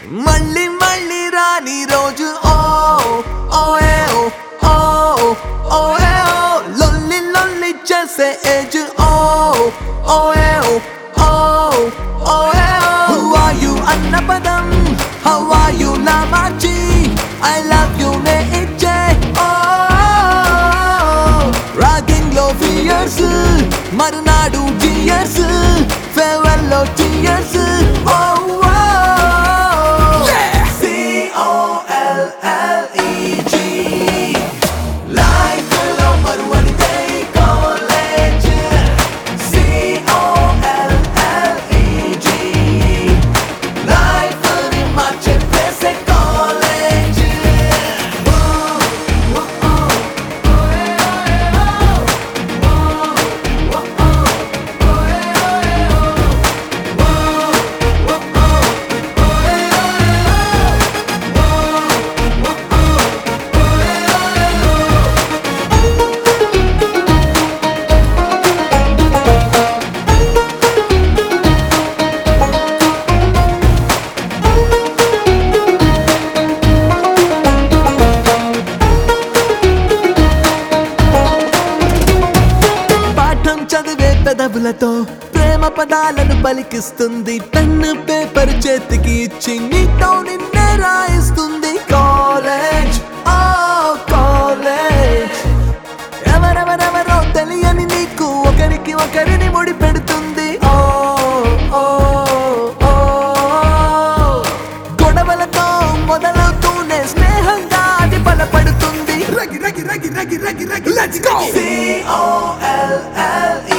మళ్ళీ మళ్ళీ రాని రోజు ఓ ఓ ఏ ఓ ఓ ఓ ఏ ఓ లొల్లి లొల్లి చేసే ఏజ్ ఓ ఓ ఏ ఓ ఓ ఏ ఓ హూ ఆర్ యు అన్న పదం హౌ ఆర్ యు నా మార్చి ఐ లవ్ యు నే ఇచ్చే ఓ రాగింగ్ లో ఫియర్స్ మరునాడు జియర్స్ ఫేర్వెల్ లో టియర్స్ ఓ చదివే పెదవులతో ప్రేమ పదాలను పలికిస్తుంది పెన్ను పేపర్ చేతికి ఇచ్చి నీతో నిన్నే రాయిస్తుంది కాలేజ్ ఓ కాలేజ్ ఎవరెవరెవరో తెలియని నీకు ఒకరికి ఒకరిని ముడి పెడుతుంది ఓ ఓ ఓ గొడవలతో మొదలవుతూనే స్నేహంగా అది బలపడుతుంది రగి రగి రగి రగి రగి రగి లెట్స్ గో COLLE